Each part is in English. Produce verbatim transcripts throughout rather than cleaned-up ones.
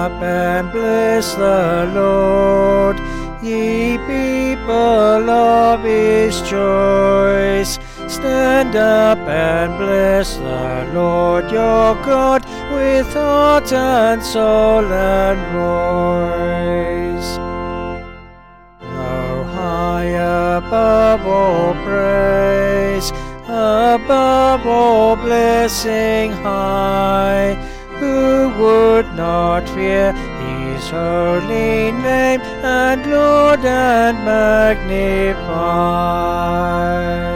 up and bless the Lord, ye people of his choice. Stand up and bless the Lord your God with heart and soul and voice. Though high above all praise, above all blessing high, who would not fear his holy name and laud and magnify?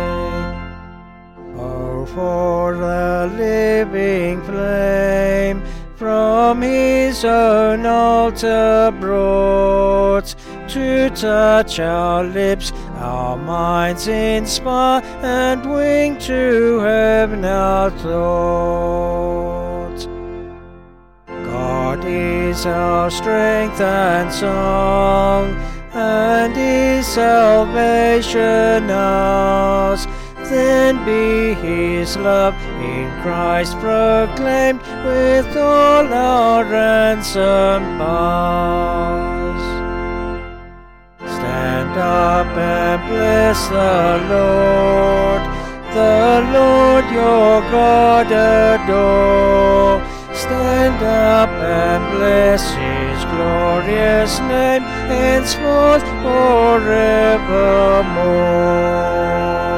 Oh, for the living flame from his own altar brought, to touch our lips, our minds inspire, and wing to heaven our thought. God is our strength and song, and his salvation ours. Then be his love in Christ proclaimed with all our ransom powers. Stand up and bless the Lord, the Lord your God adore. Stand up and bless his glorious name, henceforth forevermore.